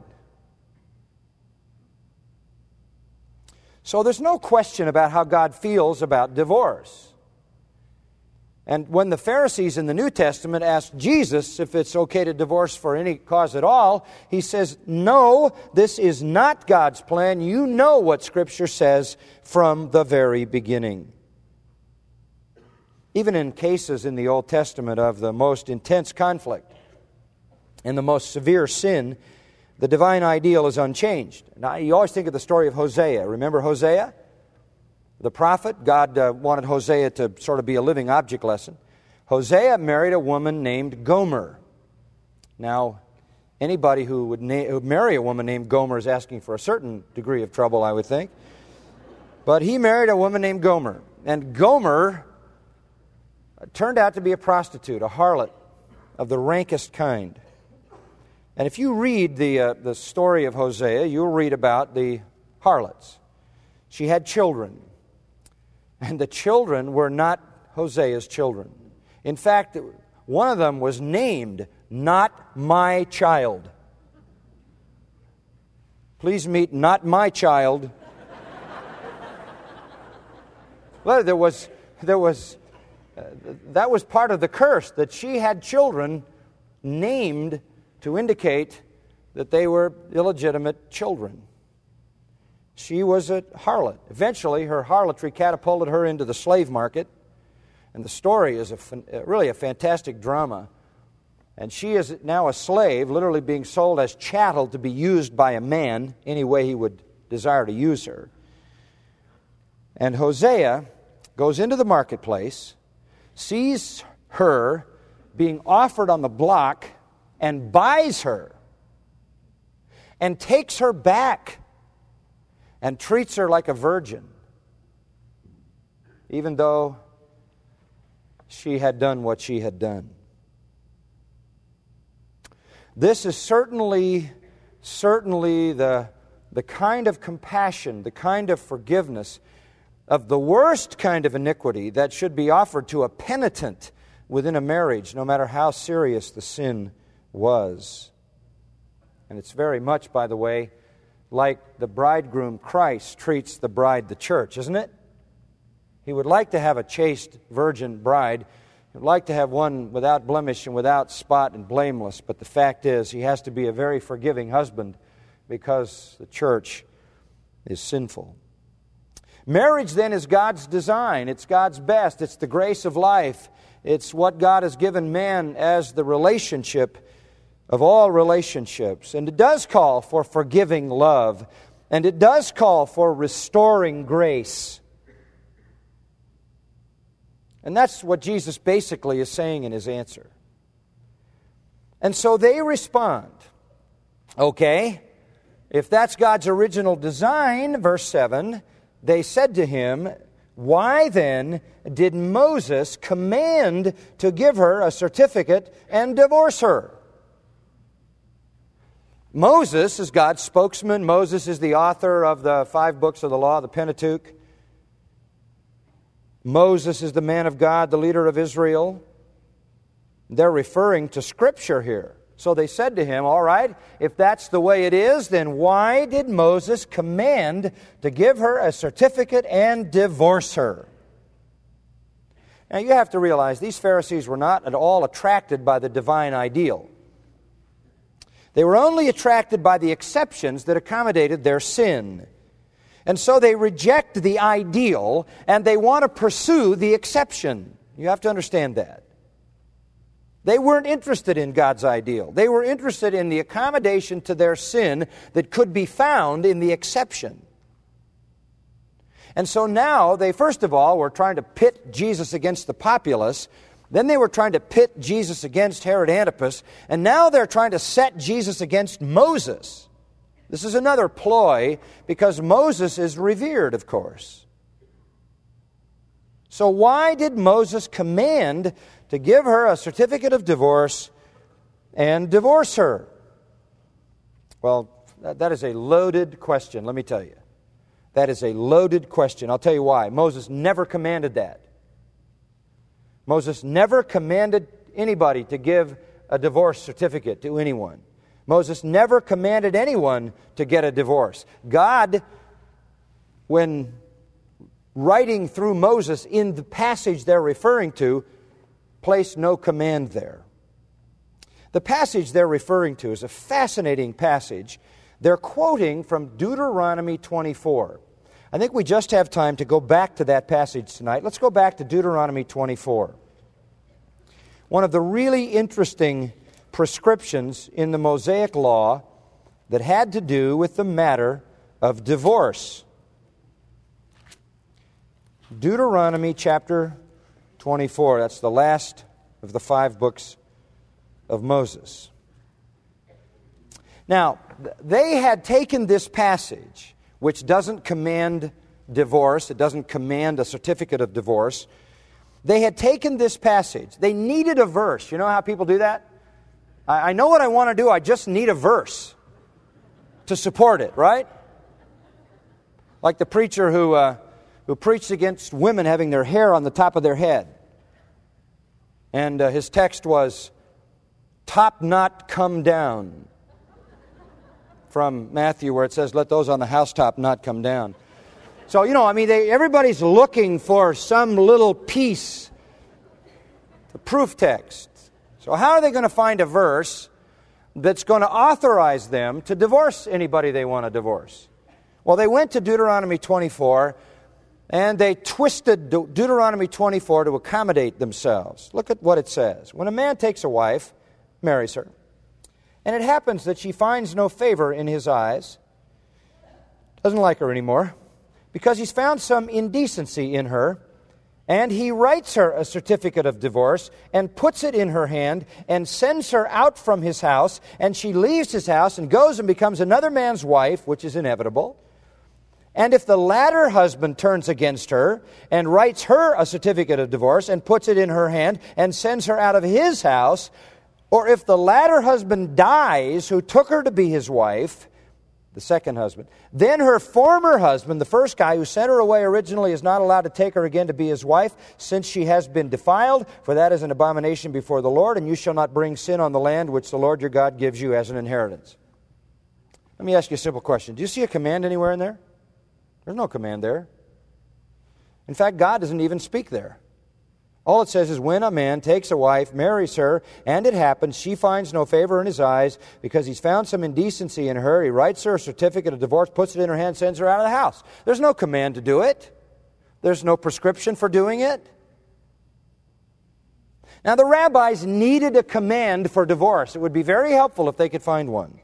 Speaker 2: So there's no question about how God feels about divorce. And when the Pharisees in the New Testament asked Jesus if it's okay to divorce for any cause at all, he says, no, this is not God's plan. You know what Scripture says from the very beginning. Even in cases in the Old Testament of the most intense conflict and the most severe sin, the divine ideal is unchanged. Now, you always think of the story of Hosea. Remember Hosea? The prophet. God wanted Hosea to sort of be a living object lesson. Hosea married a woman named Gomer. Now, anybody who would marry a woman named Gomer is asking for a certain degree of trouble, I would think. But he married a woman named Gomer. And Gomer turned out to be a prostitute, a harlot of the rankest kind. And if you read the story of Hosea, you'll read about the harlots. She had children. And the children were not Hosea's children. In fact, one of them was named Not My Child. Please meet Not My Child. Well, that was part of the curse, that she had children named to indicate that they were illegitimate children. She was a harlot. Eventually, her harlotry catapulted her into the slave market. And the story is really a fantastic drama. And she is now a slave, literally being sold as chattel to be used by a man any way he would desire to use her. And Hosea goes into the marketplace, sees her being offered on the block, and buys her, and takes her back, and treats her like a virgin, even though she had done what she had done. This is certainly the kind of compassion, the kind of forgiveness of the worst kind of iniquity that should be offered to a penitent within a marriage, no matter how serious the sin was. And it's very much, by the way, like the bridegroom Christ treats the bride, the church, isn't it? He would like to have a chaste virgin bride. He would like to have one without blemish and without spot and blameless. But the fact is, he has to be a very forgiving husband because the church is sinful. Marriage, then, is God's design. It's God's best. It's the grace of life. It's what God has given man as the relationship of all relationships. And it does call for forgiving love. And it does call for restoring grace. And that's what Jesus basically is saying in his answer. And so they respond. Okay, if that's God's original design, verse 7, they said to him, why then did Moses command to give her a certificate and divorce her? Moses is God's spokesman. Moses is the author of the 5 books of the law, the Pentateuch. Moses is the man of God, the leader of Israel. They're referring to Scripture here. So they said to him, all right, if that's the way it is, then why did Moses command to give her a certificate and divorce her? Now you have to realize these Pharisees were not at all attracted by the divine ideal. They were only attracted by the exceptions that accommodated their sin. And so they reject the ideal and they want to pursue the exception. You have to understand that. They weren't interested in God's ideal. They were interested in the accommodation to their sin that could be found in the exception. And so now they, first of all, were trying to pit Jesus against the populace. Then they were trying to pit Jesus against Herod Antipas. And now they're trying to set Jesus against Moses. This is another ploy because Moses is revered, of course. So why did Moses command to give her a certificate of divorce and divorce her? Well, that is a loaded question, let me tell you. That is a loaded question. I'll tell you why. Moses never commanded that. Moses never commanded anybody to give a divorce certificate to anyone. Moses never commanded anyone to get a divorce. God, when writing through Moses in the passage they're referring to, placed no command there. The passage they're referring to is a fascinating passage. They're quoting from Deuteronomy 24. I think we just have time to go back to that passage tonight. Let's go back to Deuteronomy 24. One of the really interesting prescriptions in the Mosaic Law that had to do with the matter of divorce. Deuteronomy chapter 24. That's the last of the 5 books of Moses. Now, they had taken this passage, which doesn't command divorce, it doesn't command a certificate of divorce. They had taken this passage. They needed a verse. You know how people do that? I know what I want to do, I just need a verse to support it, right? Like the preacher who preached against women having their hair on the top of their head. And his text was, "Top knot come down." From Matthew, where it says, "Let those on the housetop not come down." So, everybody's looking for some little piece, the proof text. So how are they going to find a verse that's going to authorize them to divorce anybody they want to divorce? Well, they went to Deuteronomy 24, and they twisted Deuteronomy 24 to accommodate themselves. Look at what it says. When a man takes a wife, marries her, and it happens that she finds no favor in his eyes, doesn't like her anymore, because he's found some indecency in her, and he writes her a certificate of divorce and puts it in her hand and sends her out from his house, and she leaves his house and goes and becomes another man's wife, which is inevitable. And if the latter husband turns against her and writes her a certificate of divorce and puts it in her hand and sends her out of his house, or if the latter husband dies who took her to be his wife, the second husband, then her former husband, the first guy who sent her away originally, is not allowed to take her again to be his wife, since she has been defiled, for that is an abomination before the Lord, and you shall not bring sin on the land which the Lord your God gives you as an inheritance. Let me ask you a simple question. Do you see a command anywhere in there? There's no command there. In fact, God doesn't even speak there. All it says is, when a man takes a wife, marries her, and it happens, she finds no favor in his eyes because he's found some indecency in her, he writes her a certificate of divorce, puts it in her hand, sends her out of the house. There's no command to do it. There's no prescription for doing it. Now, the rabbis needed a command for divorce. It would be very helpful if they could find one.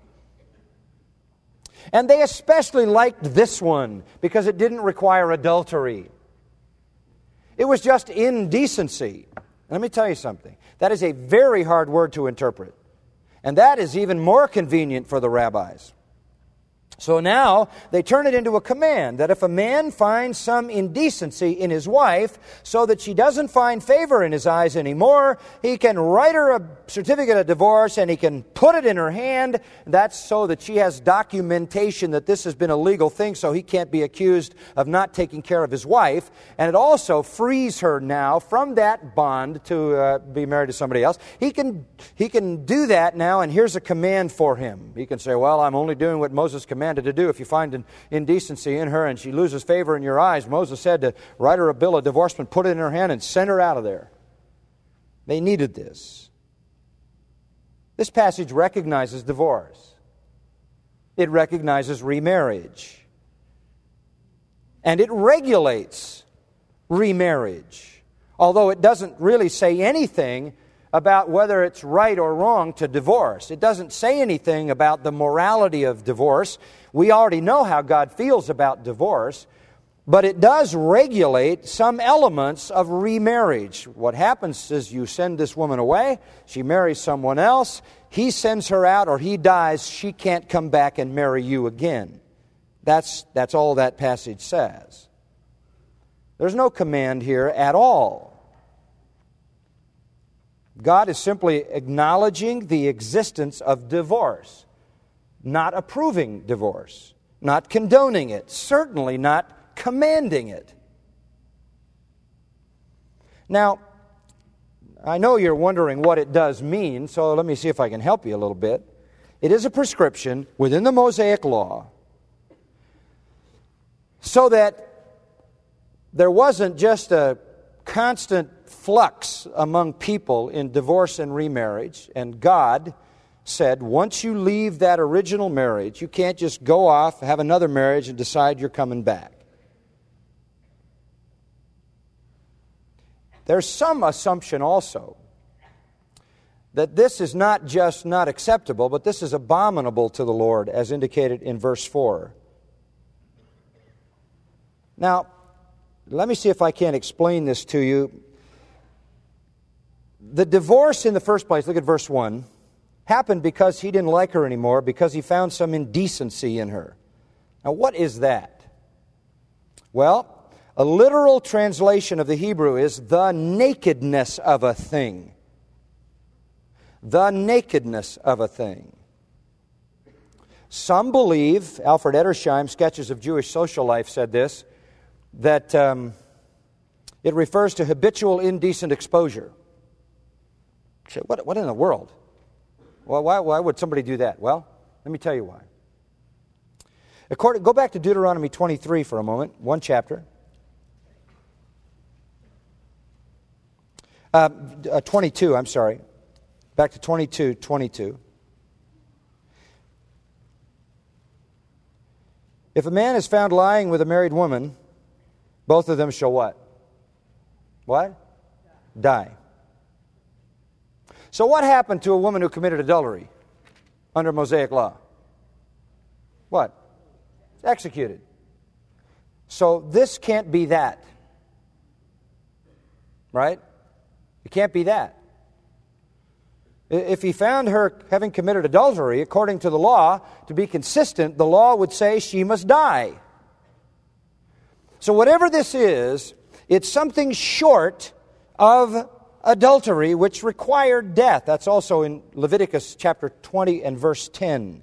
Speaker 2: And they especially liked this one because it didn't require adultery. It was just indecency. Let me tell you something. That is a very hard word to interpret. And that is even more convenient for the rabbis. So now they turn it into a command that if a man finds some indecency in his wife so that she doesn't find favor in his eyes anymore, he can write her a certificate of divorce and he can put it in her hand. That's so that she has documentation that this has been a legal thing, so he can't be accused of not taking care of his wife. And it also frees her now from that bond to be married to somebody else. He can do that now, and here's a command for him. He can say, well, I'm only doing what Moses commanded to do. If you find an indecency in her and she loses favor in your eyes, Moses said to write her a bill of divorcement, put it in her hand, and send her out of there. They needed this. This passage recognizes divorce. It recognizes remarriage. And it regulates remarriage. Although it doesn't really say anything about whether it's right or wrong to divorce. It doesn't say anything about the morality of divorce. We already know how God feels about divorce, but it does regulate some elements of remarriage. What happens is you send this woman away, she marries someone else, he sends her out or he dies, she can't come back and marry you again. That's all that passage says. There's no command here at all. God is simply acknowledging the existence of divorce, not approving divorce, not condoning it, certainly not commanding it. Now, I know you're wondering what it does mean, so let me see if I can help you a little bit. It is a prescription within the Mosaic Law so that there wasn't just a constant flux among people in divorce and remarriage, and God said, once you leave that original marriage, you can't just go off, have another marriage, and decide you're coming back. There's some assumption also that this is not just not acceptable, but this is abominable to the Lord, as indicated in verse 4. Now, let me see if I can explain this to you. The divorce in the first place, look at verse 1, happened because he didn't like her anymore, because he found some indecency in her. Now, what is that? Well, a literal translation of the Hebrew is the nakedness of a thing. The nakedness of a thing. Some believe, Alfred Edersheim, Sketches of Jewish Social Life, said this, that it refers to habitual indecent exposure. You say, what in the world? Well, why would somebody do that? Well, let me tell you why. Go back to Deuteronomy 23 for a moment, one chapter. 22, I'm sorry. Back to 22. If a man is found lying with a married woman, both of them shall what? What? Die. So what happened to a woman who committed adultery under Mosaic law? What? Executed. So this can't be that. Right? It can't be that. If he found her having committed adultery, according to the law, to be consistent, the law would say she must die. So whatever this is, it's something short of adultery which required death. That's also in Leviticus chapter 20 and verse 10.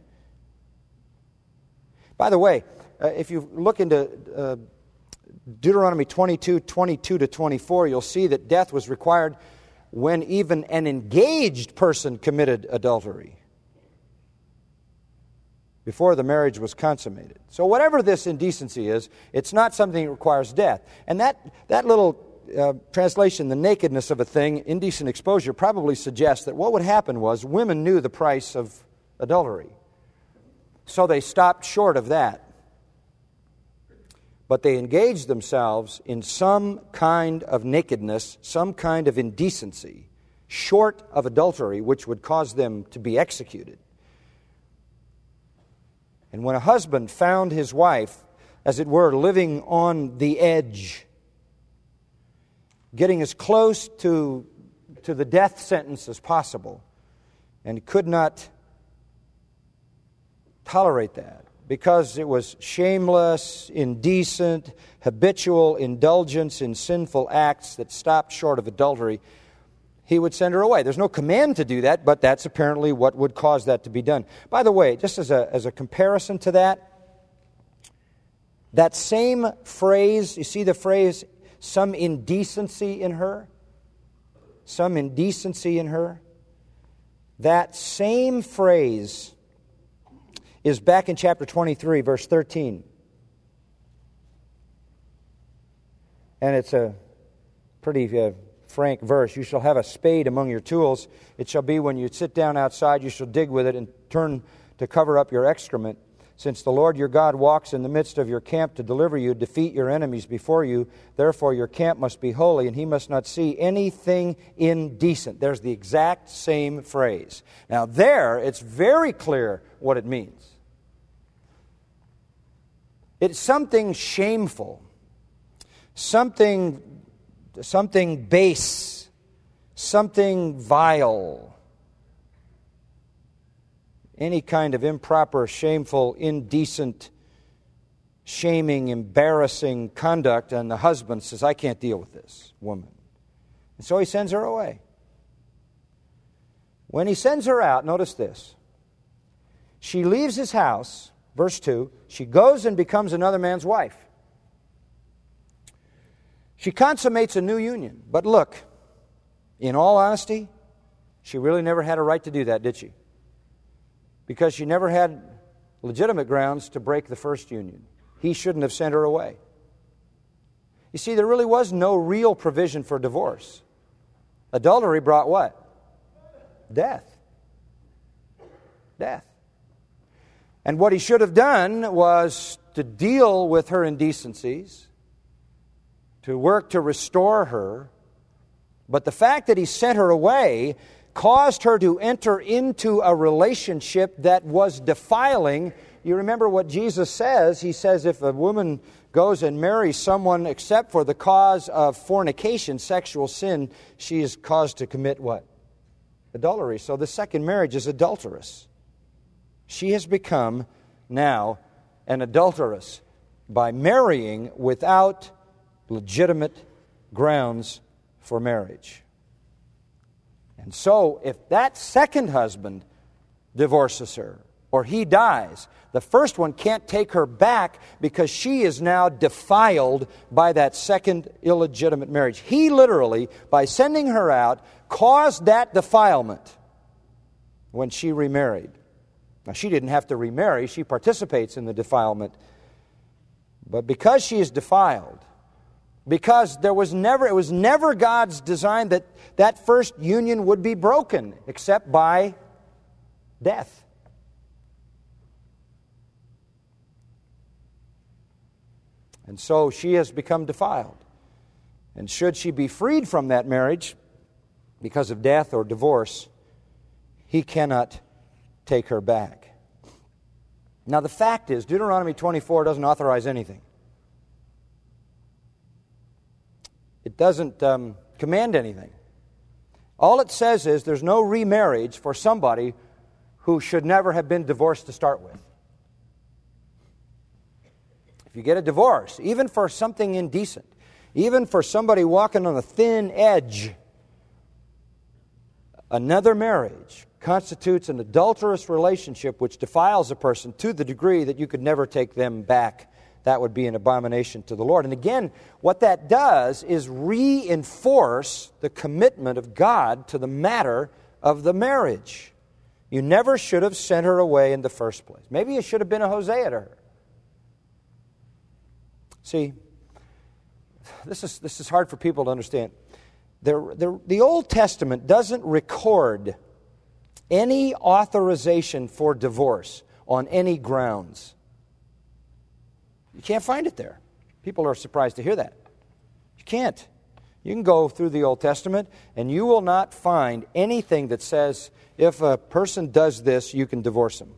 Speaker 2: By the way, if you look into Deuteronomy 22 to 24, you'll see that death was required when even an engaged person committed adultery, before the marriage was consummated. So whatever this indecency is, it's not something that requires death. And that little translation, the nakedness of a thing, indecent exposure, probably suggests that what would happen was women knew the price of adultery. So they stopped short of that. But they engaged themselves in some kind of nakedness, some kind of indecency, short of adultery, which would cause them to be executed. And when a husband found his wife, as it were, living on the edge, getting as close to the death sentence as possible, and could not tolerate that, because it was shameless, indecent, habitual indulgence in sinful acts that stopped short of adultery, he would send her away. There's no command to do that, but that's apparently what would cause that to be done. By the way, just as a comparison to that same phrase, you see the phrase, some indecency in her? Some indecency in her? That same phrase is back in chapter 23, verse 13. And it's a pretty frank verse. You shall have a spade among your tools. It shall be when you sit down outside, you shall dig with it and turn to cover up your excrement. Since the Lord your God walks in the midst of your camp to deliver you, defeat your enemies before you, therefore your camp must be holy, and he must not see anything indecent. There's the exact same phrase. Now there, it's very clear what it means. It's something shameful, something base, something vile, any kind of improper, shameful, indecent, shaming, embarrassing conduct, and the husband says, I can't deal with this woman. And so he sends her away. When he sends her out, notice this. She leaves his house, verse 2, she goes and becomes another man's wife. She consummates a new union. But look, In all honesty, she really never had a right to do that, did she? Because she never had legitimate grounds to break the first union. He shouldn't have sent her away. You see, there really was no real provision for divorce. Adultery brought what? Death. Death. And what he should have done was to deal with her indecencies, to work to restore her. But the fact that he sent her away caused her to enter into a relationship that was defiling. You remember what Jesus says. He says if a woman goes and marries someone except for the cause of fornication, sexual sin, she is caused to commit what? Adultery. So the second marriage is adulterous. She has become now an adulteress by marrying without legitimate grounds for marriage. And so if that second husband divorces her or he dies, the first one can't take her back because she is now defiled by that second illegitimate marriage. He literally, by sending her out, caused that defilement when she remarried. Now, she didn't have to remarry. She participates in the defilement. But because she is defiled, because it was never God's design that that first union would be broken except by death. And so she has become defiled. And should she be freed from that marriage because of death or divorce, he cannot take her back. Now the fact is, Deuteronomy 24 doesn't authorize anything. It doesn't command anything. All it says is there's no remarriage for somebody who should never have been divorced to start with. If you get a divorce, even for something indecent, even for somebody walking on a thin edge, another marriage constitutes an adulterous relationship which defiles a person to the degree that you could never take them back. That would be an abomination to the Lord. And again, what that does is reinforce the commitment of God to the matter of the marriage. You never should have sent her away in the first place. Maybe it should have been a Hosea to her. See, this is hard for people to understand. The Old Testament doesn't record any authorization for divorce on any grounds. You can't find it there. People are surprised to hear that. You can't. You can go through the Old Testament and you will not find anything that says if a person does this, you can divorce him.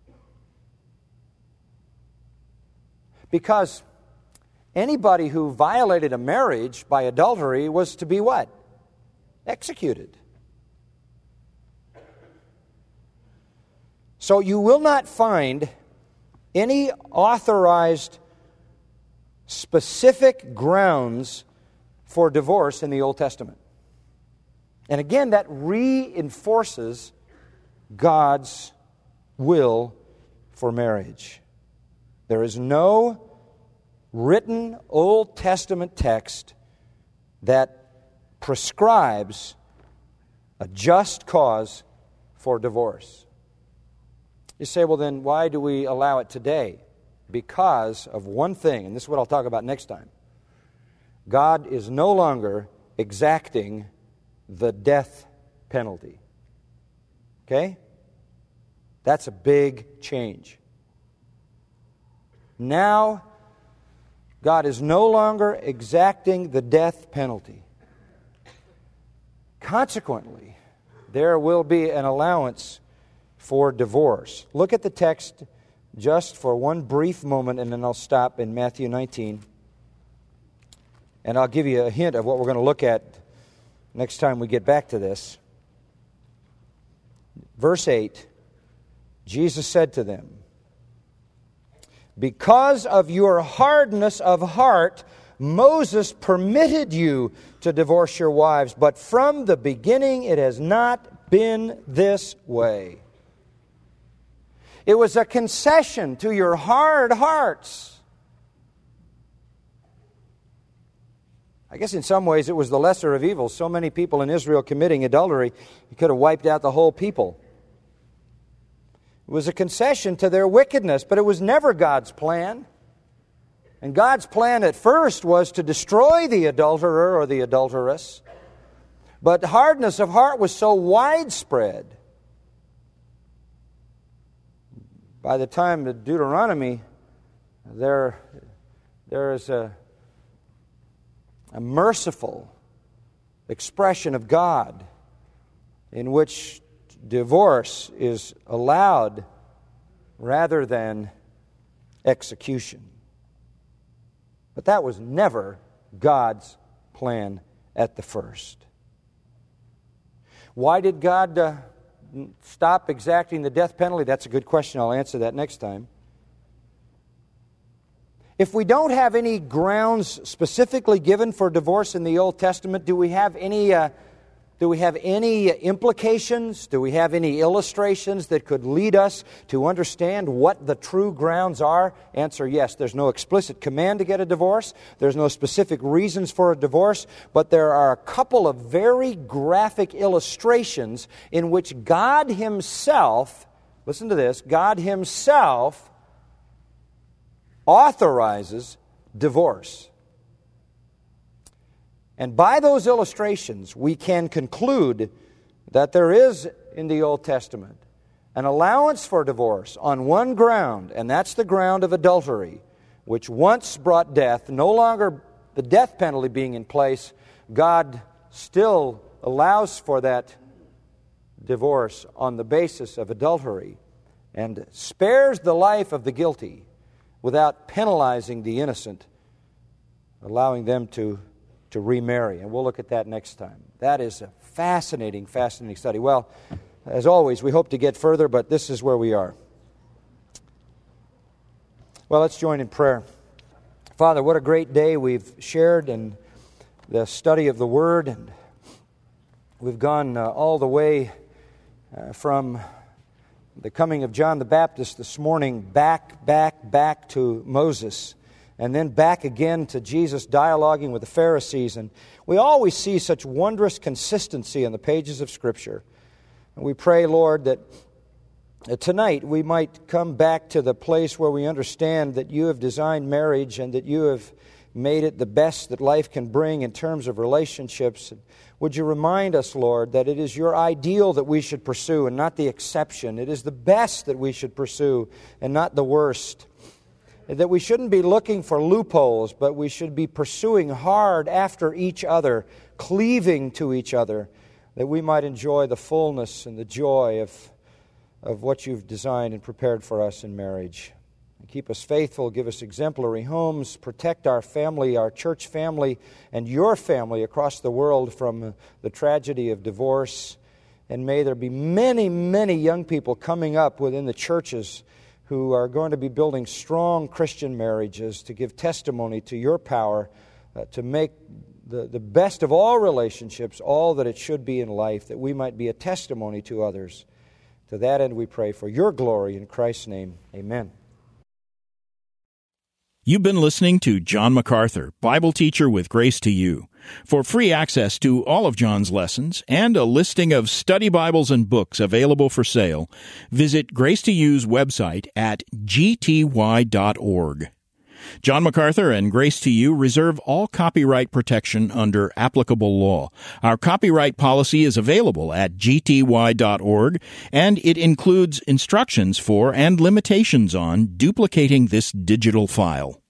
Speaker 2: Because anybody who violated a marriage by adultery was to be what? Executed. So you will not find any authorized specific grounds for divorce in the Old Testament. And again, that reinforces God's will for marriage. There is no written Old Testament text that prescribes a just cause for divorce. You say, well then, why do we allow it today? Because of one thing, and this is what I'll talk about next time. God is no longer exacting the death penalty. Okay? That's a big change. Now, God is no longer exacting the death penalty. Consequently, there will be an allowance for divorce. Look at the text just for one brief moment, and then I'll stop in Matthew 19. And I'll give you a hint of what we're going to look at next time we get back to this. Verse 8, Jesus said to them, "Because of your hardness of heart, Moses permitted you to divorce your wives, but from the beginning it has not been this way." It was a concession to your hard hearts. I guess in some ways it was the lesser of evils. So many people in Israel committing adultery, you could have wiped out the whole people. It was a concession to their wickedness, but it was never God's plan. And God's plan at first was to destroy the adulterer or the adulteress. But hardness of heart was so widespread. By the time of Deuteronomy, there is a merciful expression of God in which divorce is allowed rather than execution. But that was never God's plan at the first. Why did God stop exacting the death penalty? That's a good question. I'll answer that next time. If we don't have any grounds specifically given for divorce in the Old Testament, do we have any implications? Do we have any illustrations that could lead us to understand what the true grounds are? Answer, yes. There's no explicit command to get a divorce. There's no specific reasons for a divorce. But there are a couple of very graphic illustrations in which God Himself, listen to this, God Himself authorizes divorce. And by those illustrations, we can conclude that there is in the Old Testament an allowance for divorce on one ground, and that's the ground of adultery, which once brought death. No longer the death penalty being in place, God still allows for that divorce on the basis of adultery and spares the life of the guilty without penalizing the innocent, allowing them to remarry. And we'll look at that next time. That is a fascinating, fascinating study. Well, as always, we hope to get further, but this is where we are. Well, let's join in prayer. Father, what a great day we've shared in the study of the Word. And we've gone all the way from the coming of John the Baptist this morning back to Moses, and then back again to Jesus dialoguing with the Pharisees. And we always see such wondrous consistency in the pages of Scripture. And we pray, Lord, that tonight we might come back to the place where we understand that You have designed marriage and that You have made it the best that life can bring in terms of relationships. Would You remind us, Lord, that it is Your ideal that we should pursue and not the exception. It is the best that we should pursue and not the worst. That we shouldn't be looking for loopholes, but we should be pursuing hard after each other, cleaving to each other, that we might enjoy the fullness and the joy of what You've designed and prepared for us in marriage. Keep us faithful, give us exemplary homes, protect our family, our church family, and Your family across the world from the tragedy of divorce. And may there be many, many young people coming up within the churches who are going to be building strong Christian marriages to give testimony to Your power, to make the best of all relationships all that it should be in life, that we might be a testimony to others. To that end we pray for Your glory in Christ's name. Amen.
Speaker 1: You've been listening to John MacArthur, Bible teacher with Grace to You. For free access to all of John's lessons and a listing of study Bibles and books available for sale, visit Grace to You's website at gty.org. John MacArthur and Grace to You reserve all copyright protection under applicable law. Our copyright policy is available at gty.org, and it includes instructions for and limitations on duplicating this digital file.